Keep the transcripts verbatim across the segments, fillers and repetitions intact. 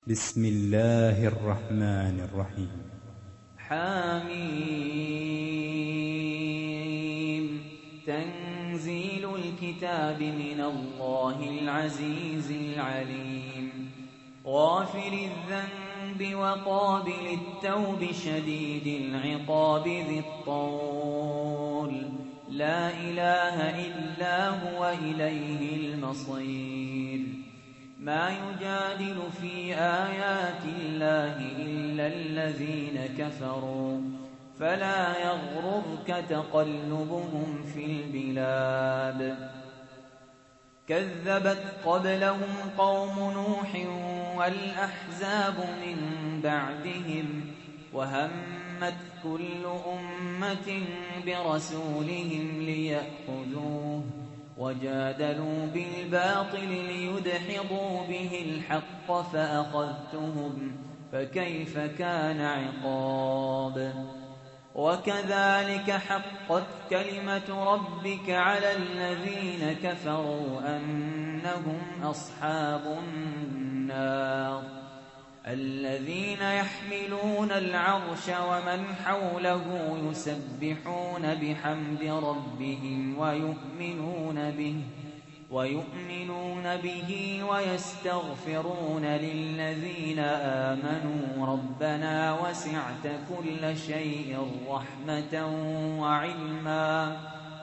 بسم الله الرحمن الرحيم. حميم. تنزيل الكتاب من الله العزيز العليم. غافر الذنب وقابل التوب شديد العقاب ذي الطول، لا إله إلا هو إليه المصير. ما يجادل في آيات الله إلا الذين كفروا، فلا يغررك تقلبهم في البلاد. كذبت قبلهم قوم نوح والأحزاب من بعدهم، وهمت كل أمة برسولهم ليأخذوه، وجادلوا بالباطل ليدحضوا به الحق فأخذتهم، فكيف كان عقاب. وكذلك حقت كلمة ربك على الذين كفروا أنهم أصحاب النار. الذين يحملون العرش ومن حوله يسبحون بحمد ربهم ويؤمنون به ويؤمنون به ويستغفرون للذين آمنوا ربنا وسعت كل شيء رحمة وعلما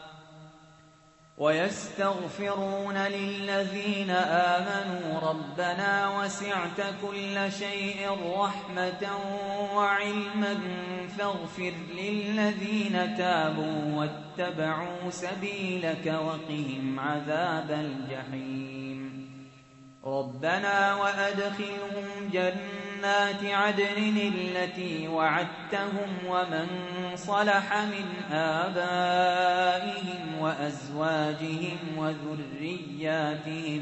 ويستغفرون للذين آمنوا ربنا وسعت كل شيء رحمة وعلما فاغفر للذين تابوا واتبعوا سبيلك وقهم عذاب الجحيم. ربنا وأدخلهم جنات عدن التي وعدتهم ومن صلح من آبائهم وأزواجهم وذرياتهم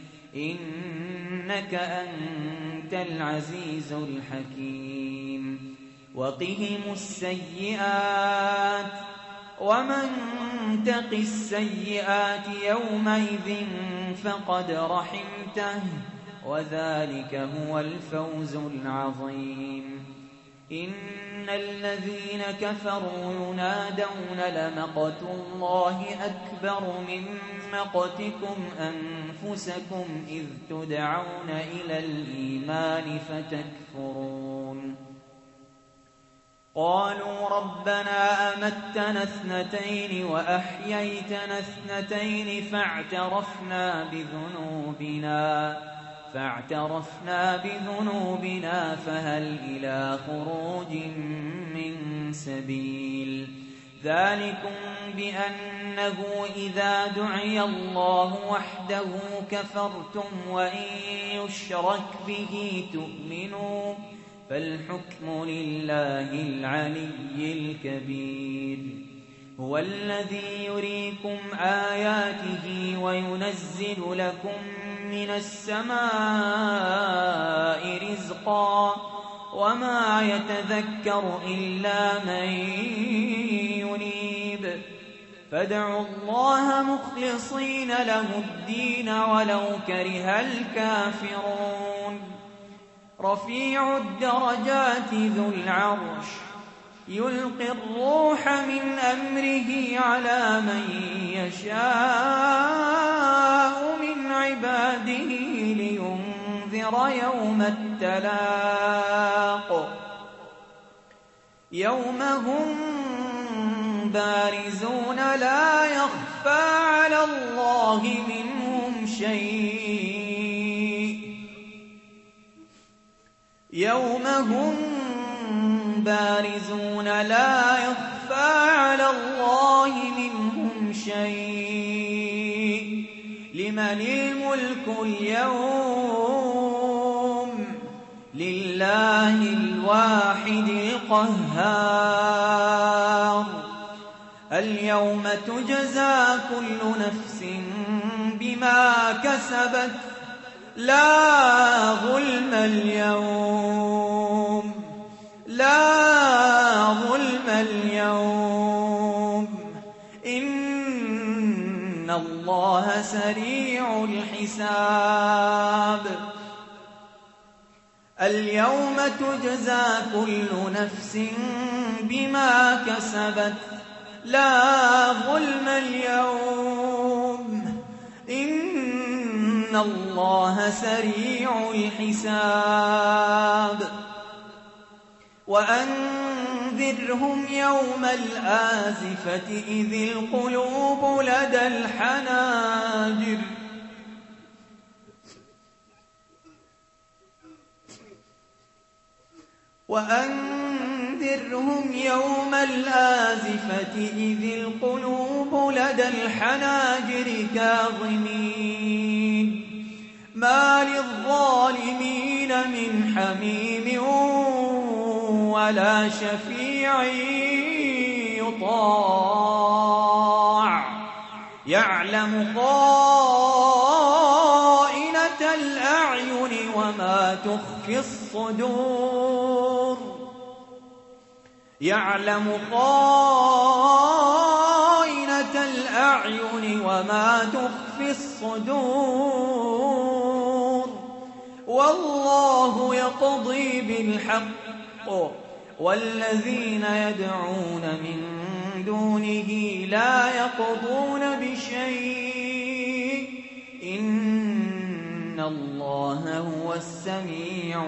إنك أنت العزيز الحكيم. وقهم السيئات ومن تق السيئات يومئذ فقد رحمته، وذلك هو الفوز العظيم. إن الذين كفروا ينادون لمقت الله أكبر من مقتكم أنفسكم إذ تدعون إلى الإيمان فتكفرون. قالوا ربنا أمتنا اثنتين وأحييتنا اثنتين فاعترفنا بذنوبنا فاعترفنا بذنوبنا فهل إلى خروج من سبيل. ذلكم بأنه إذا دعي الله وحده كفرتم وإن يشرك به تؤمنون، فالحكم لله العلي الكبير. هو الذي يريكم آياته وينزل لكم من السماء رزقا، وما يتذكر إلا من ينيب. فادعوا الله مخلصين له الدين ولو كره الكافرون. رفيع الدرجات ذو العرش يلقي الروح من أمره على من يشاء من عباده لينذر يوم التلاق. يوم هم بارزون لا يخفى على الله منهم شيء يوم هم بارزون لا يخفى على الله منهم شيء. لمن الملك اليوم؟ لله الواحد القهار. اليوم تجزى كل نفس بما كسبت لا ظلم اليوم لا ظلم اليوم إن الله سريع الحساب. اليوم تجزى كل نفس بما كسبت لا ظلم اليوم إن الله سريع الحساب وأنذرهم يوم الآزفة إذ القلوب لدى الحناجر وأنذرهم يوم الآزفة إذ القلوب لدى الحناجر كاظمين ما للظالمين من حميم ولا شفيع يطاع يعلم خائنة الأعين وما تخفي الصدور يعلم خائنة الأعين وما تخفي الصدور والله يقضي بالحق والذين يدعون من دونه لا يقضون بشيء إن الله هو السميع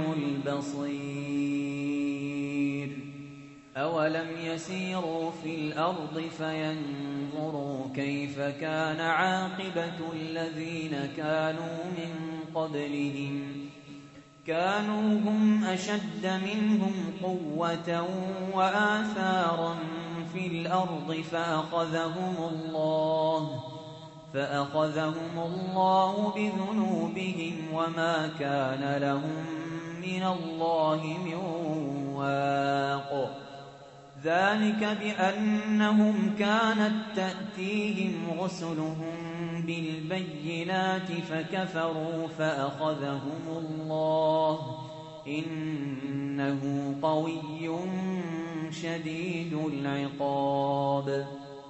البصير أولم يسيروا في الأرض فينظروا كيف كان عاقبة الذين كانوا من قبلهم كانوا هم أشد منهم قوة وآثارا في الأرض فأخذهم الله فأخذهم الله بذنوبهم وما كان لهم من الله من واق ذلك بأنهم كانت تأتيهم رسلهم بالبينات فكفروا فأخذهم الله إنه قوي شديد العقاب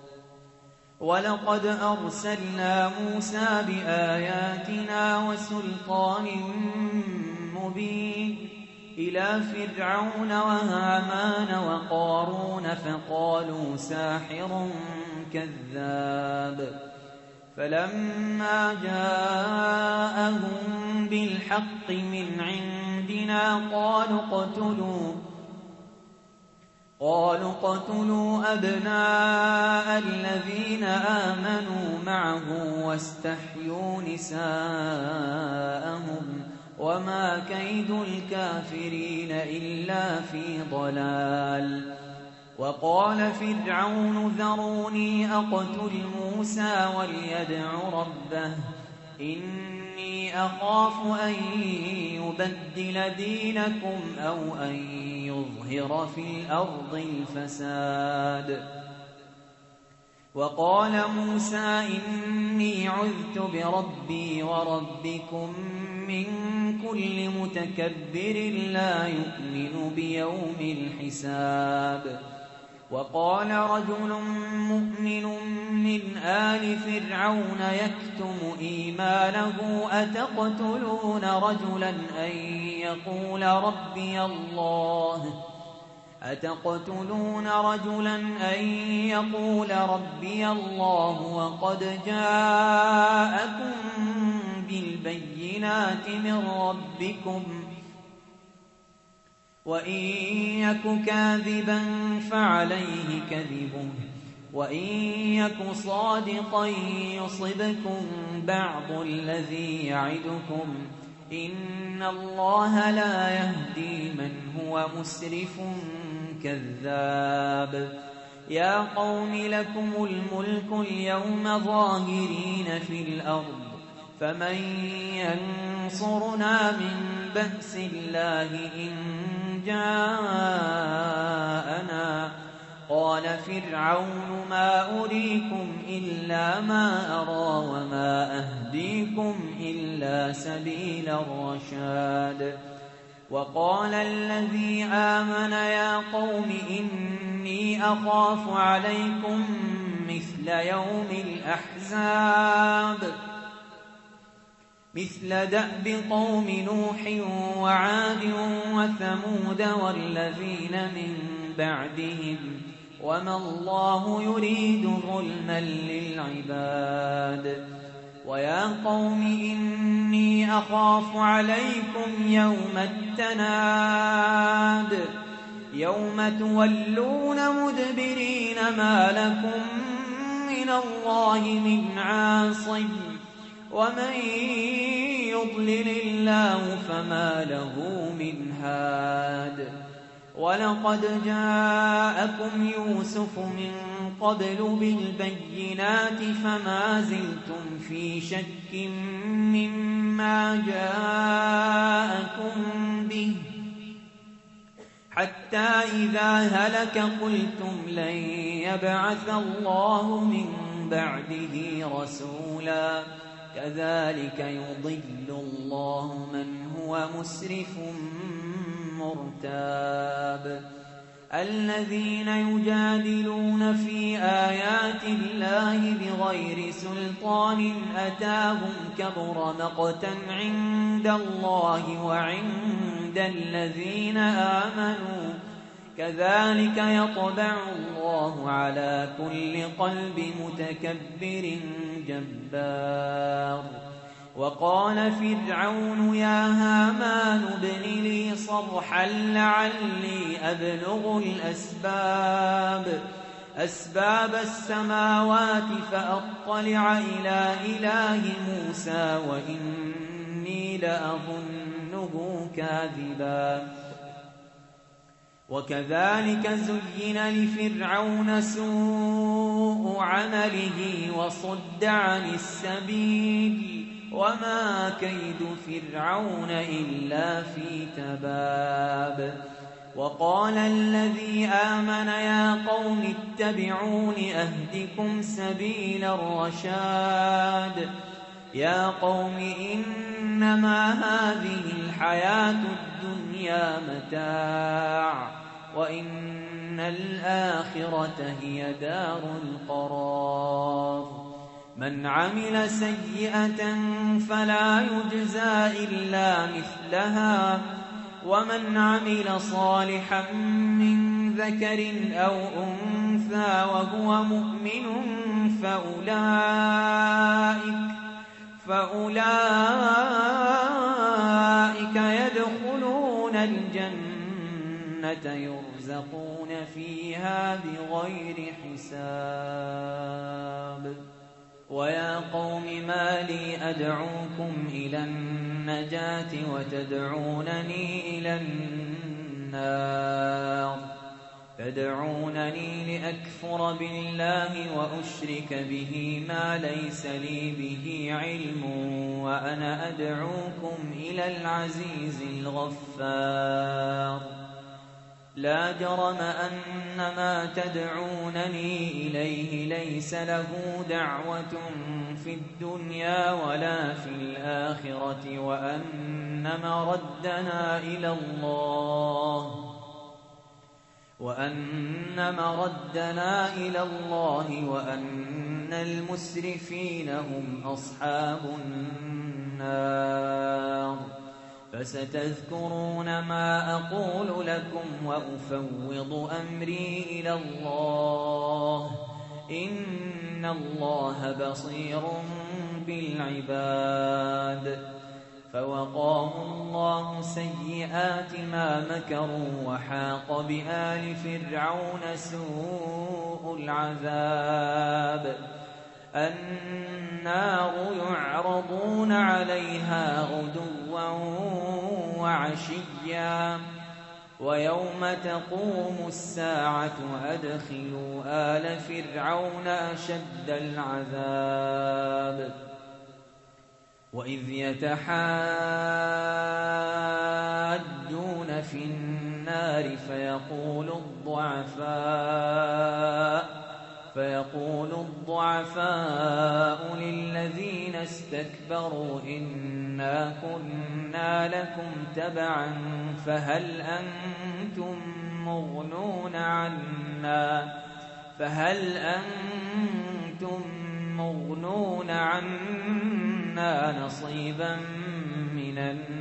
ولقد أرسلنا موسى بآياتنا وسلطان مبين إلى فرعون وهامان وقارون فقالوا ساحر كذاب فلما جاءهم بالحق من عندنا قالوا اقتلوا قالوا اقتلوا أبناء الذين آمنوا معه واستحيوا نساءهم وما كيد الكافرين إلا في ضلال وقال فرعون ذروني أقتل موسى وليدع ربه إني أخاف أن يبدل دينكم أو أن يظهر في الأرض الفساد وقال موسى إني عذت بربي وربكم من كل متكبر لا يؤمن بيوم الحساب وقال رجل مؤمن من آل فرعون يكتم إيمانه أتقتلون رجلا أن يقول ربي الله أتقتلون رجلا أن يقول ربي الله وقد جاءكم بالبينات من ربكم وإن يك كاذبا فعليه كذبه وإن يك صادقا يصبكم بعض الذي يعدكم إن الله لا يهدي من هو مسرف كذاب يا قوم لكم الملك اليوم ظاهرين في الأرض فمن ينصرنا من بأس الله إن جاءنا قال فرعون ما أريكم إلا ما أرى وما أهديكم إلا سبيل الرشاد وقال الذي آمن يا قوم إني أخاف عليكم مثل يوم الأحزاب مثل دأب قوم نوح وعاد وثمود والذين من بعدهم وما الله يريد ظلما للعباد ويا قوم إني أخاف عليكم يوم التناد يوم تولون مدبرين ما لكم من الله من عاصم ومن يضلل الله فما له من هاد ولقد جاءكم يوسف من قبل بالبينات فما زلتم في شك مما جاءكم به حتى إذا هلك قلتم لن يبعث الله من بعده رسولا كذلك يضل الله من هو مسرف مرتاب الذين يجادلون في آيات الله بغير سلطان أتاهم كبر مقتا عند الله وعند الذين آمنوا كذلك يطبع الله على كل قلب متكبر جبار وقال فرعون يا هامان ابن لي صرحا لعلي أبلغ الأسباب أسباب السماوات فأطلع إلى إله موسى وإني لأظنه كاذبا وكذلك زين لفرعون سوء عمله وصد عن السبيل وما كيد فرعون إلا في تباب وقال الذي آمن يا قوم اتبعون أهدكم سبيل الرشاد يا قوم إنما هذه الحياة الدنيا متاع وإن الآخرة هي دار القرار من عمل سيئة فلا يجزى إلا مثلها ومن عمل صالحا من ذكر أو أنثى وهو مؤمن فأولئك فأولئك يدخلون الجنة يرزقون فيها بغير حساب ويا قوم ما لي أدعوكم إلى النجاة وتدعونني إلى النار تدعونني لأكفر بالله وأشرك به ما ليس لي به علم وأنا أدعوكم إلى العزيز الغفار لا جرم أن ما تدعونني إليه ليس له دعوة في الدنيا ولا في الآخرة وأن مردنا إلى الله وأن مردنا إلى الله وأن المسرفين هم أصحاب النار فستذكرون ما أقول لكم وأفوض أمري إلى الله إن الله بصير بالعباد فوقاه الله سيئات ما مكروا وحاق بآل فرعون سوء العذاب النار يعرضون عليها غدوا وعشيا ويوم تقوم الساعة أدخلوا آل فرعون أشد العذاب وإذ يتحاجون في النار فيقول الضعفاء فيقول الضعفاء للذين استكبروا إنا كنا لكم تبعا فهل أنتم مغنون عنا فهل أنتم مغنون عنا منا نصيبا من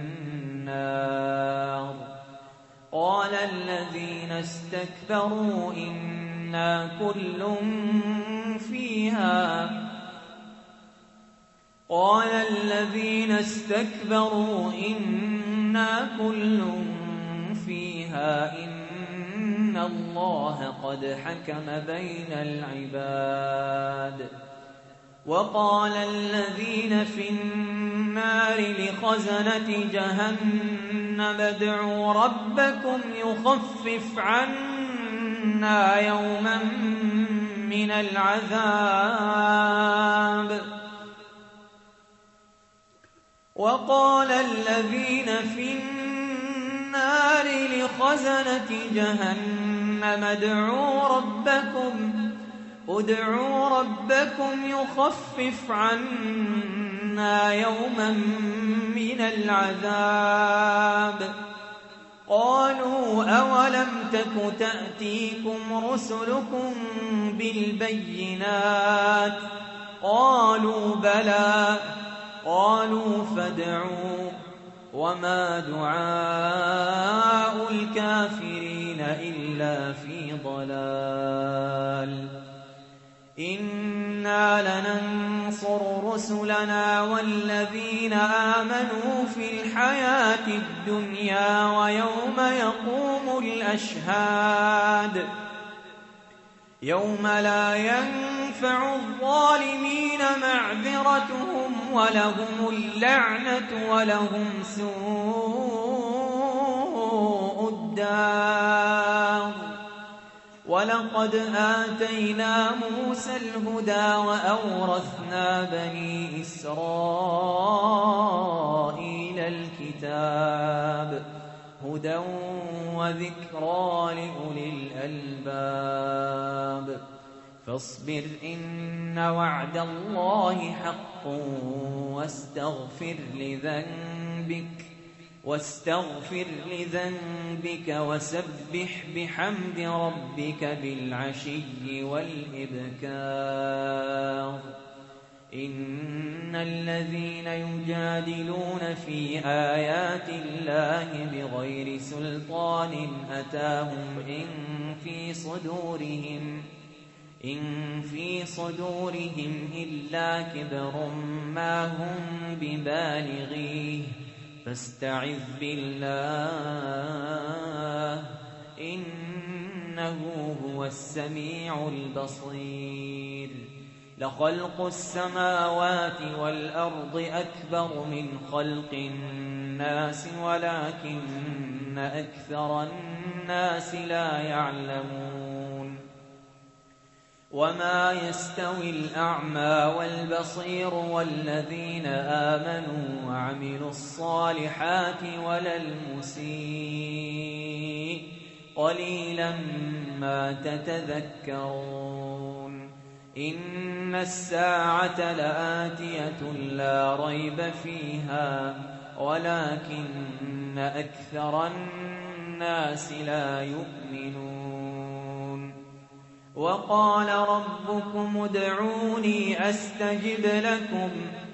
النار قال الذين استكبروا إنا كل فيها قال الذين استكبروا إنا كل فيها إن الله قد حكم بين العباد وقال الذين في النار لخزنة جهنم ادعوا ربكم يخفف عنا يوما من العذاب وقال الذين في النار لخزنة جهنم ادعوا ربكم ادعوا ربكم يخفف عنا يوما من العذاب قالوا أولم تك تأتيكم رسلكم بالبينات قالوا بلى قالوا فادعوا وما دعاء الكافرين إلا في ضلال إنا لننصر رسلنا والذين آمنوا في الحياة الدنيا ويوم يقوم الأشهاد يوم لا ينفع الظالمين معذرتهم ولهم اللعنة ولهم سوء الدار ولقد آتينا موسى الهدى وأورثنا بني إسرائيل الكتاب هدى وذكرى لأولي الألباب فاصبر إن وعد الله حق واستغفر لذنبك واستغفر لذنبك وسبح بحمد ربك بالعشي والإبكار إن الذين يجادلون في آيات الله بغير سلطان أتاهم إن في صدورهم إن في صدورهم إلا كبر ما هم ببالغيه فاستعذ بالله إنه هو السميع البصير لخلق السماوات والأرض أكبر من خلق الناس ولكن أكثر الناس لا يعلمون وما يستوي الأعمى والبصير والذين آمنوا وعملوا الصالحات ولا المسيء قليلا ما تتذكرون إن الساعة لآتية لا ريب فيها ولكن أكثر الناس لا يؤمنون وقال ربكم ادعوني أستجب لكم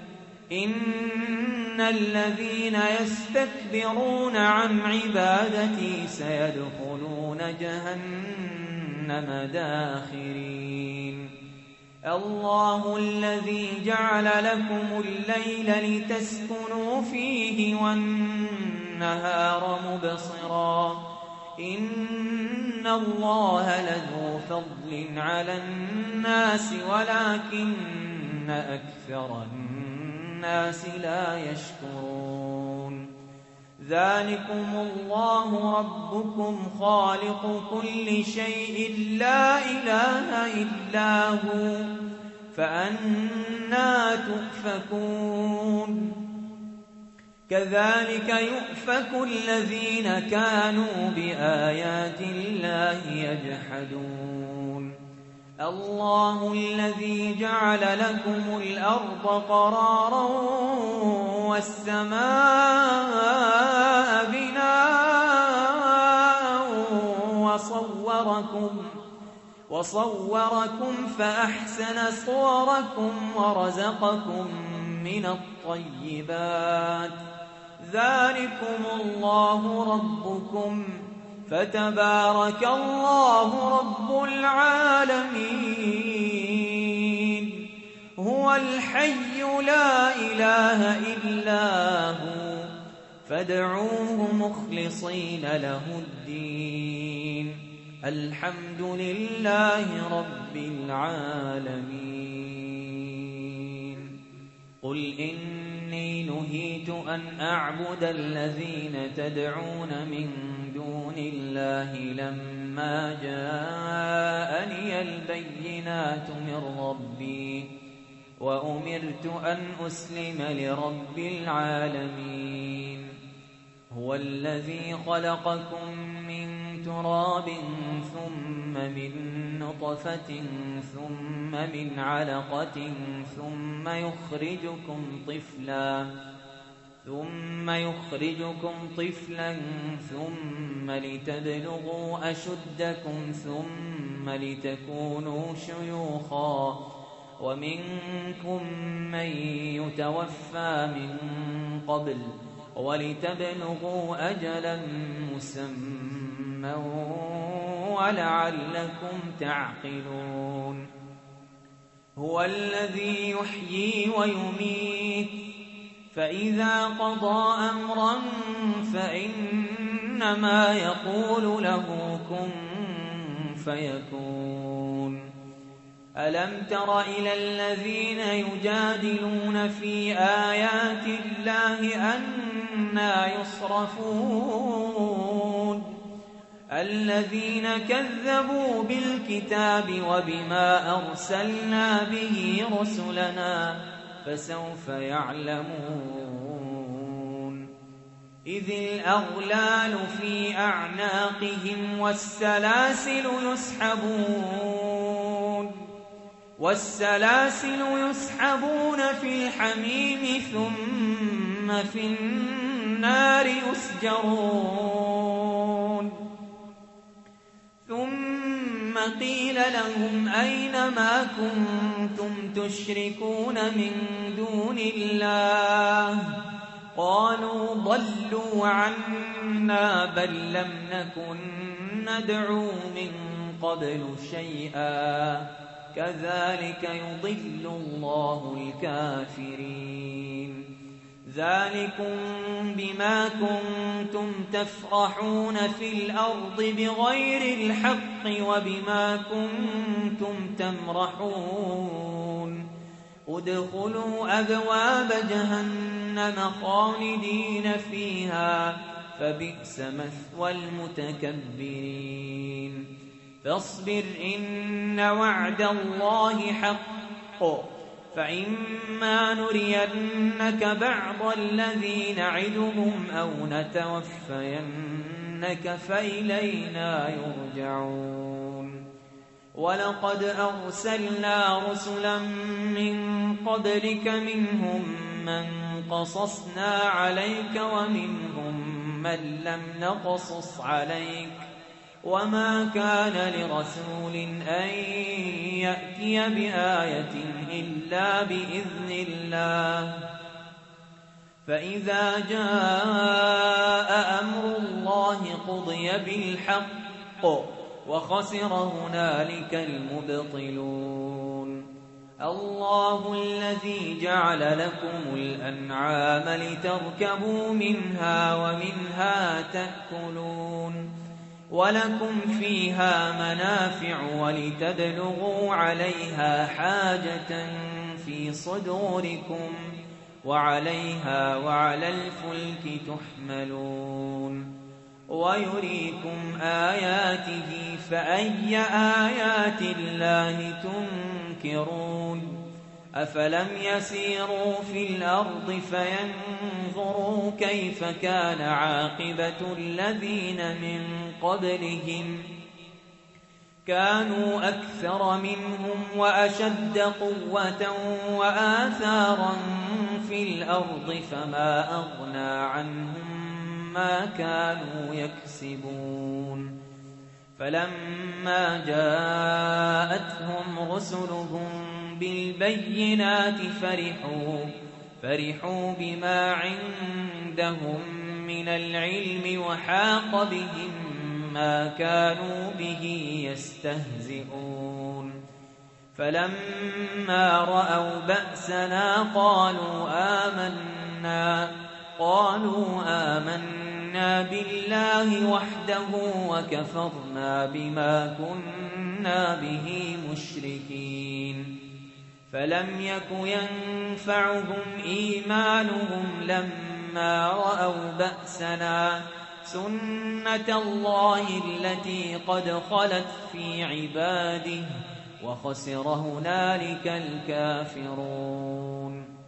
إن الذين يستكبرون عن عبادتي سيدخلون جهنم داخرين الله الذي جعل لكم الليل لتسكنوا فيه والنهار مبصرا إن الله لذو فضل على الناس ولكن أكثر الناس لا يشكرون ذلكم الله ربكم خالق كل شيء لا إله إلا هو فأنى تؤفكون كذلك يؤفك الذين كانوا بآيات الله يجحدون الله الذي جعل لكم الأرض قرارا والسماء بناء وصوركم وصوركم فأحسن صوركم ورزقكم من الطيبات ذلكم الله ربكم فتبارك الله رب العالمين هو الحي لا إله إلا هو فادعوه مخلصين له الدين الحمد لله رب العالمين قل إني نهيت أن أعبد الذين تدعون من دون الله لما جاءني البينات من ربي وأمرت أن أسلم لرب العالمين هو الذي خلقكم من تراب ثم من نطفة ثم من علقة ثم يخرجكم طفلا ثم يخرجكم طفلا ثم لتبلغوا أشدكم ثم لتكونوا شيوخا ومنكم من يتوفى من قبل ولتبلغوا أجلا مسمى ولعلكم تعقلون هو الذي يحيي ويميت فإذا قضى أمرا فإنما يقول له كن فيكون ألم تر إلى الذين يجادلون في آيات الله أنى يصرفون الذين كذبوا بالكتاب وبما أرسلنا به رسلنا فسوف يعلمون إذ الأغلال في أعناقهم والسلاسل يسحبون والسلاسل يسحبون في الحميم ثم في النار يسجرون ثم قيل لهم أين ما كنتم تشركون من دون الله قالوا ضلوا عنا بل لم نكن ندعو من قبل شيئا كذلك يضل الله الكافرين ذلكم بما كنتم تفرحون في الأرض بغير الحق وبما كنتم تمرحون ادخلوا أبواب جهنم خالدين فيها فبئس مثوى المتكبرين فاصبر إن وعد الله حق فإما نرينك بعض الذي نعدهم أو نتوفينك فإلينا يرجعون ولقد أرسلنا رسلا من قبلك منهم من قصصنا عليك ومنهم من لم نقصص عليك وما كان لرسول أن يأتي بآية إلا بإذن الله فإذا جاء أمر الله قضي بالحق وخسر هنالك المبطلون الله الذي جعل لكم الأنعام لتركبوا منها ومنها تأكلون ولكم فيها منافع ولتبلغوا عليها حاجة في صدوركم وعليها وعلى الفلك تحملون ويريكم آياته فأي آيات الله تنكرون أفلم يسيروا في الأرض فينظروا كيف كان عاقبة الذين من قبلهم كانوا أكثر منهم وأشد قوة وآثارا في الأرض فما أغنى عنهم ما كانوا يكسبون فلما جاءتهم رسلهم بالبينات فرحوا فرحوا بما عندهم من العلم وحاق بهم ما كانوا به يستهزئون فلما رأوا بأسنا قالوا آمنا قالوا آمنا بالله وحده وكفرنا بما كنا به مشركين فلم يك ينفعهم إيمانهم لما رأوا بأسنا سنة الله التي قد خلت في عباده وخسر هنالك الكافرون